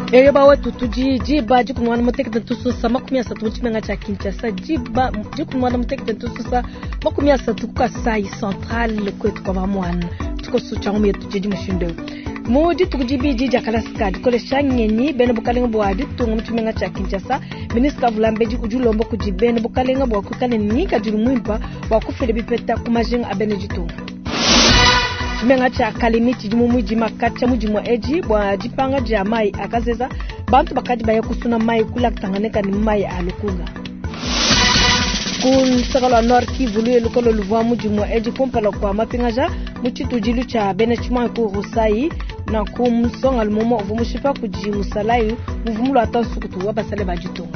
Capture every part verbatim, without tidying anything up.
Eyo bawe tutuji jiba jikunwana muteke tususa makumi asatu muchimenga cha Kinshasa jiba jikunwana muteke tususa makumi asatu kukasai central kwetu kwa bamwana tuko sucha ngomye tujeji mushindo mudi tukujibi jija kalaska dikole shanyenyi bene bukalenga bwadi tungu muchimenga cha Kinshasa minister Vulambeji ujulombo kujibene bukalenga bwa kukane nika juru mwimpa wa kufele bipeta kumajinga abene jitunga Chimenga cha Kalimiti jimumu jimakacha mujimwa eji bwa jipanga jamai akazeza bantu bakadi baye kusuna mai kula kutanganeka ni mai alukunga kun sagala Nord Kivu lu lokolo luvwa mujimwa eji kumpala kwa mapingaja muchitu jilu cha benechima ku Rusai na kumsonga lumomo uvumushipa kujimusalayu uvumulo atansukutu wabasale bajitunga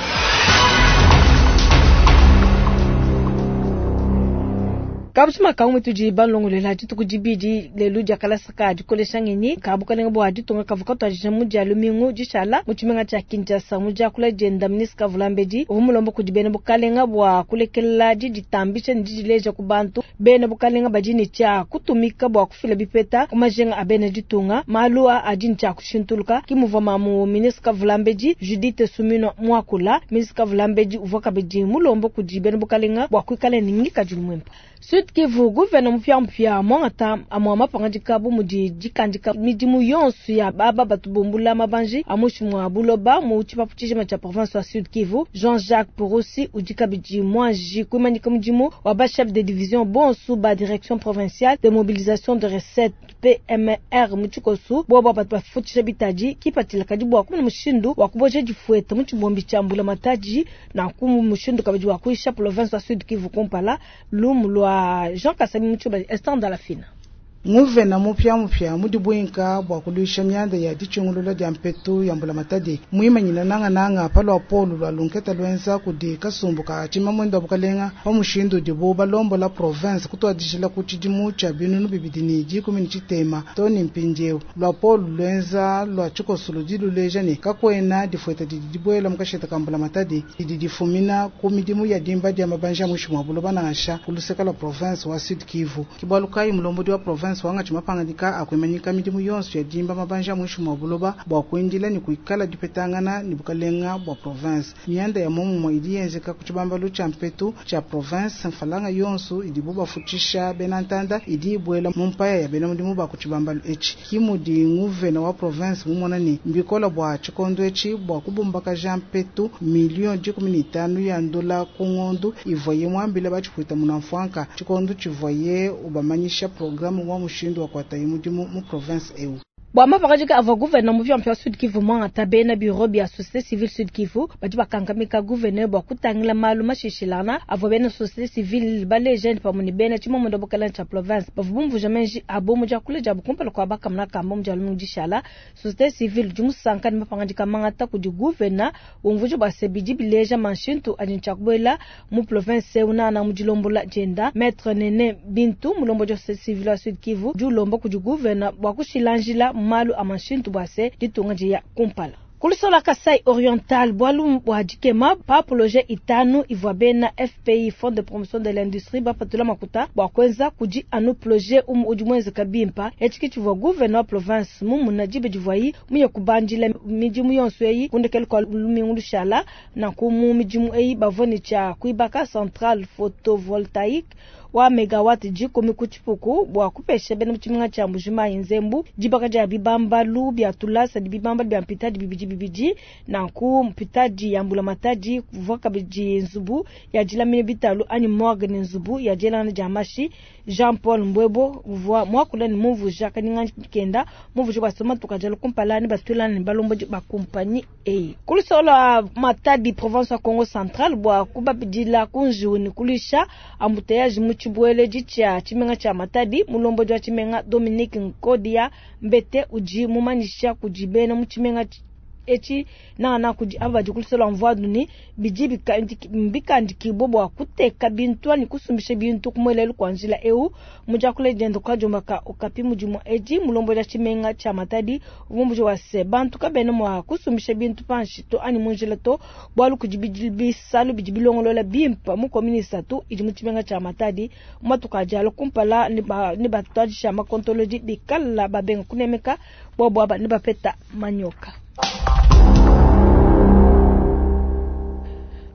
Kabusuma kaumwe tuji balongo lela jitu kujibiji lelu jakala saka jikole shangeni kabukalenga bwa jitu nga kavukato ajijamu jalumingu jishala muchimenga cha Kinshasa muja kula jenda minister Vulambeji umulombo kujibene bukalenga bwa kulekela jitambisha njijileja kubantu bene bukalenga bajini cha kutumika bwa kufila bipeta kumajenga abene jitunga malua ajini cha kushintuluka kimuvama mu minister Vulambeji Judith Sumino mwakula minister Vulambeji uvoka beji mulombo kujibene bukalenga bwa kuikale ningika julumwempa Sud Kivu gouvernement mpya mpya mwata amwama pangandika bu mudi jikandika midimu yonsu ya baba batubumbula mabanji amushimwa buloba mu chipapuchije cha province wa Sud Kivu Jean-Jacques Porosi ujika biji mwanji kumanyika mdimu wa ba chef de division bon sous ba direction provinciale de mobilisation de recettes P M R muchikosu boba batufuchije bitaji kipatila kadibu wa kumna mushindu wa kuboje jifueta muchibombi chambula mataji na kumu mushindu kabiji wa kuisha province wa Sud Kivu kompala lumulwa Jean Kasami Muchuba instant dans la fine. Muvena mupya mupya mudi bwinka bwa kulisha nyanda ya dichungululo ya mpetu ya mbula matadi muima nyina nanga nanga palo apolo lwa lunketa lwenza kudi kasumbuka chima mwenda bukalenga wa mushindu dibo balombo la province kutwa dishila kuchidimu cha binunu bibidini ji kumini chitema toni mpinjeu lwa apolo lwenza lwa chiko suludilu lejani kakwena difueta didibwela mkasheta kambula matadi didifumina kumidimu ya dimba dia mabanja mushimwa buloba na asha kuluseka la province wa Sud Kivu kibalukai mlombo wa province wanga chimapangandika akwemanyika midimu yonsu ya dimba mabanja mwishu mabuloba bwa kuindila ni kuikala dipetangana ni bukalenga bwa province mianda ya mumu mwa iliyenzeka kuchibamba lucha mpetu cha province mfalanga yonsu idibuba fuchisha benantanda idibwela mumpaya ya benamudimu ba kuchibamba echi kimudi nguvena wa province mumona ni mbikola bwa chikondo echi bwa kubumbaka jampetu milioni jikumi n'itanu ya ndola kungondu ivoye mwambile bachifuita munamfuanka chikondo chivoye ubamanyisha programu wa mushindu wa kwata imudimu mu province eu Bwama pakajika ava gouvernement mpya mpya Sud Kivu mwanga tabena bureau bya société civile Sud Kivu bajiba kankamika gouverneur bwa kutangila maluma shishilana ava bena société civile ba legend pa muni bena chimo ndo bokala cha province bavumvu jamenji abo muja kule jabu kumpala kwa baka mna kambo muja lumu jishala société civile jumu sanka ni mapangajika mangata kudi gouverneur wumvujo ba sebiji bileja manshintu ajincha kubwela mu province una na mujilombola jenda maître Nene Bintu mulombo jo société civile wa Sud Kivu ju lombo kudi gouverneur bwa kushilanjila malu amashintu bwase ditunga ya kumpala kulisola Kasai Oriental bwalu bwajikema pa projet itanu ivwabena F P I Fonds de promotion de l'industrie bapatula makuta bwakwenza kuji anu projet umu ujumwenze kabimpa echiki vwa gouverneur province mumu najibe jivwayi muye kubanjila mijimu yonsu eyi kundekele kwa lumingu shala na kumu mijimu eyi bavoni cha kuibaka central photovoltaique wa megawatt jikumi kuchipuku bwa kupesha bena mchiminga cha mbujima inzembu jibaka ja bibamba lu bya tulasa di bibamba bya mpitaji bibiji bibiji na ku mpitaji ya mbula mataji kuvoka biji nzubu ya jila mini bitalu ani Morgan nzubu ya jela na jamashi Jean Paul Mbwebo vwa mwakula ni muvu jaka ninga kenda muvu jwa soma tukajalo kumpala ni batula ni balombo ba compagnie e kulisola matadi province ya Congo Central bwa kubabijila kunjuni kulisha ambuteyage muchibwele jicha chimenga cha matadi mulombo jwa chimenga Dominique Nkodia mbete uji mumanisha kujibena muchimenga echi na na kuji abaji kulisola mvwaduni bijibi mbikandi kibobo wa kuteka bintu ni kusumbisha bintu kumwelele kwanjila eu muja kule jendo kwa jomaka okapi mujumu eji mulombo ja chimenga cha matadi uvumbujo wa se bantu kabene mwa kusumbisha bintu panshito ani munjila to bwalu kujibijibi salu bijibilongolola bimpa mu komunisa tu iji muchimenga cha matadi matuka jalo kumpala niba niba tajisha makontoloji bikala babenga kunemeka bobo aba niba peta manyoka.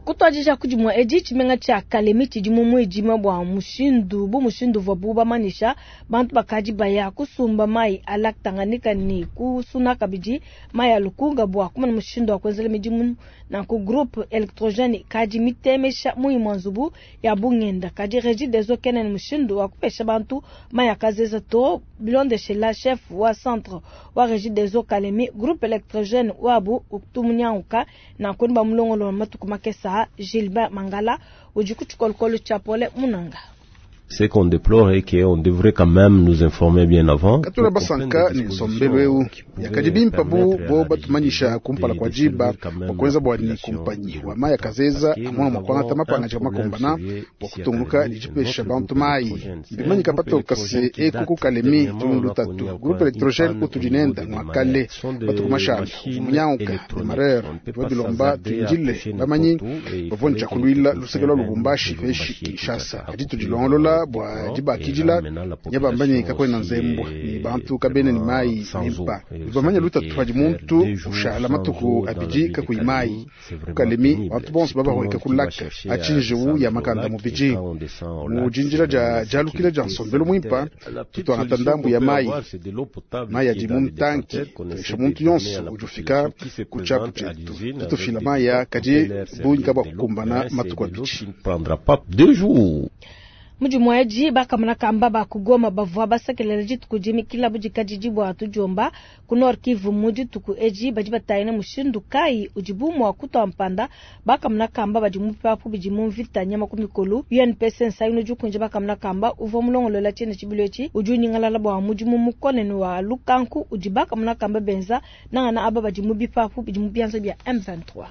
kutwajisha kujimwa eji chimenga cha kalemi chijimu mwijima bwa mushindu bu mushindu vabuba manisha bantu bakaji baya kusumba mai alaktanganika ni kusuna kabiji mai alukunga bwa kuma mushindu akwenzele mijimu na ku group electrogene kaji mitemesha muimanzubu ya bungenda kaji reji dezo kenen mushindu akupesha bantu mai akazeza to bilonde shela chef wa centre wa reji dezo kalemi groupe electrogene wabu uktumunyanguka na kunba mulongolo matukumakesa Gilbert Mangala ujikuchukolkolo chapole munanga. C'est qu'on déplore et qu'on devrait quand même nous informer bien avant. Katuna basanka ni sombelweu yakajibimpa bu bo batumanyisha kumpala kwa jiba wakweza bwani kumpanyi wa maya kazeza amwana mwakwanga tamapanga chama kombana wakutunguka lijipesha bantu mai bimanyi kapato kase e kuku kalemi tundu tatu grupo electrogene kutujinenda mwakale batukumasha umunyanguka marere wabilomba tinjile bamanyi bavonja kulwila lusegelo lubumbashi feshi Kinshasa ajitu jilongolola bwa jiba kijila nyaba mbanye kakwe na nzembwa ni bantu kabene ni mai nimpa bamanya luta twaji muntu ushala matuku abiji kakwe mai kalemi watu bonse baba hoika kulaka achinje wu ya makanda mu biji mu jinjira ja jalukile jansonbelo muimpa tuto anatandambu ya mai mai ya jimu tanki shamuntu yonso ujufika kuchapu chetu tuto fila mai ya kaje bunyi kaba kukumbana matuku abiji prendra pas deux jours. Mujumwaji baka mnakamba bakugoma bavwa basakelele jitu kujimi kila bujikajijibu atujomba kunor Kivu muji tuku eji bajiba taina mushindu kai ujibumu wa kuta mpanda baka mnakamba bajimupa apu bijimu vita nyama kumikolu U N P C sayunu jukunje baka mnakamba uvo mulongo lola chene chibilechi ujuni ngalalaba wa mujimu mukone wa lukanku ujibaka mnakamba benza na na aba bajimu bipa apu bijimu bianzo bia M vingt-trois.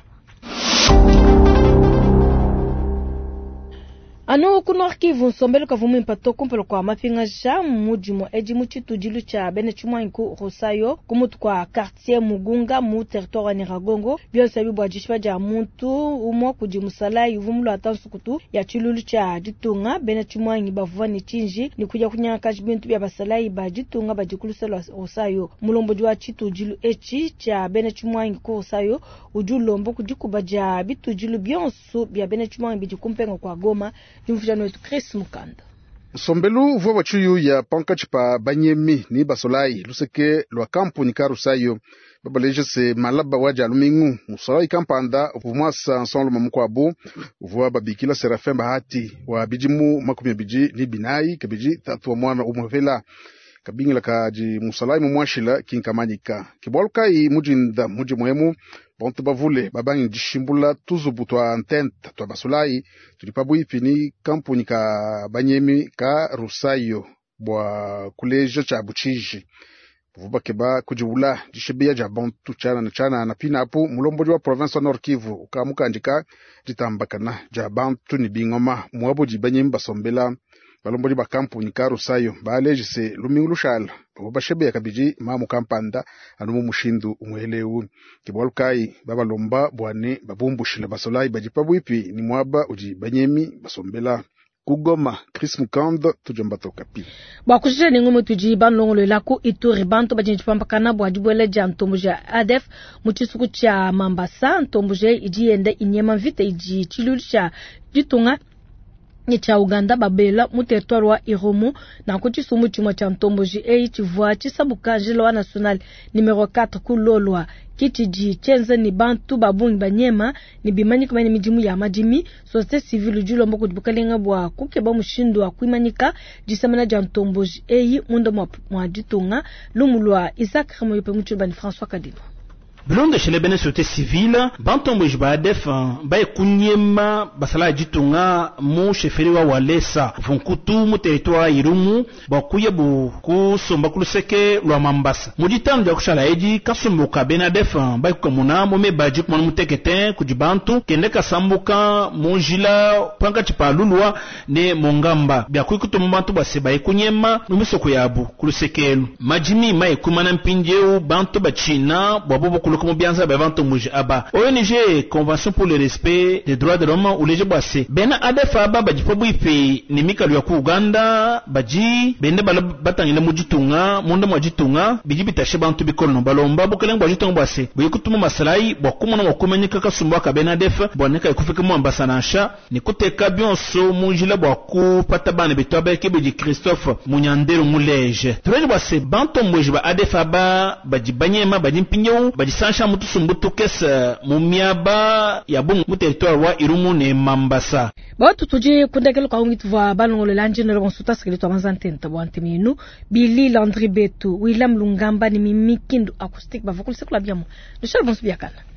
Ano kuno Kivu sombelo kavumu impato kumpelo kwa mapinga ja mujimo eji muchitu jilu cha bene chumwa inku Rosayo kumutu kwa quartier Mugunga mu territoire Niragongo bionse bibwa jishwa ja muntu umo kujimusala yuvumulo atansukutu ya chilulu cha jitunga bene chumwa ngi bavwani chinji ni kuja kunyaka bintu bya basala ba jitunga bajikuluselo Rosayo mulombo jwa chitu jilu echi cha bene chumwa ngi Rosayo ujulombo kujikuba ja bitu jilu bionso bya bene chumwa ngi bijikumpengo kwa Goma. Jumfujano wetu Chris Mukanda. Sombelu vuwa wachuyu ya pankachipa banyemi ni basolai luseke lwa kampu ni karusayo babaleje se malaba waja alumingu musolai kampanda upumwasa nsonlo mamukwabu vuwa babikila Serafin Bahati wa bijimu makumi biji ni binai kabiji tatu wa mwana umwevela kabingila kaji musolai mumwashila kinkamanyika kibwalukai mujinda muji muhemu bonto bavule babangi jishimbula tuzubu twa antenta twa basolai tulipabu ipini kampuni ka banyemi ka Rusayo bwa kulejo cha buchiji vuba keba kujiwula jishibia ja bonto chana na chana na pina apu mulombo jwa province Nord Kivu ukamuka njika jitambakana ja bantu ni bingoma muabo jibanyemi basombela balombo ba kampuni ka Rusayo baleje se lumingu lushala bashebe yakabiji mamu kampanda anumu mushindu umwelewu kibwalukai baba lomba bwane babumbushila basolai bajipabu ipi ni mwaba uji banyemi basombela kugoma Chris Mukanda tujomba tokapi bakujije ni ngumu tuji banlongolo laku Ituri bantu bajinji pampakana bwa jibwele ja ntombuja A D F mutisuku cha Mambasa ntombuje ijiende inyema vite iji chilulisha jitunga ni cha Uganda babela mu territoire wa Irumu na kuchisumu chuma cha ntomboji e chivwa chisabuka jilo national numero quatre kulolwa kitiji chenze ni bantu babungi banyema ni bimanyi kama ni mijimu ya majimi societe civile julo mboko dibukalenga bwa kukeba mushindu wa kuimanyika jisamana ja ntomboji e mundo mwa mwa jitunga lumulwa Isaac Ramo yope mchubani François Kadino. Blonde chez les bene société civile bantombo jba def ba kunyema basala jitunga mu cheferi wa Walesa vonkutu mu territoire Irumu ba kuyebu ku somba kuluseke lwa Mambasa muditan ja kushala eji kasumbuka bena def ba kumuna mu me baji kuma mutekete kujibantu kende kasambuka mu jila panka chipalulwa ne mongamba bya kuikutu mu bantu baseba kunyema mu misoko yabu kulusekelu majimi mai kumana mpinjeu bantu ba China babo comme bianza ba vanto muj aba O N G Convention pour le respect des droits de l'homme ou les jebase bena adefa aba baji pobu ipe nimika lwa ku Uganda baji bende bala batangina mujitunga munda mujitunga biji bitashe bantu bikono balomba bukelenga bajitunga base buyikutuma masalai bokumona wakumenyeka kasumba ka bena adefa boneka ikufika mu ambasanansha nikuteka byonso munjila bwaku patabane bitoba kebeji Christophe Munyandero Muleje Tureje base bantu mweje ba adefa ba baji banyema baji mpinyo baji sansha mutu sumbutu kesa mumiaba ya bungu mu territoire wa Irumu ne Mambasa ba tutuji kundekelo kwa ungitu va balongolo lanje ne bonsuta sekeli to manzantenta bwante minu Billy Landry Betu William Lungamba ni mimikindu acoustique ba vokul sekula biamo de chal bonsu biakana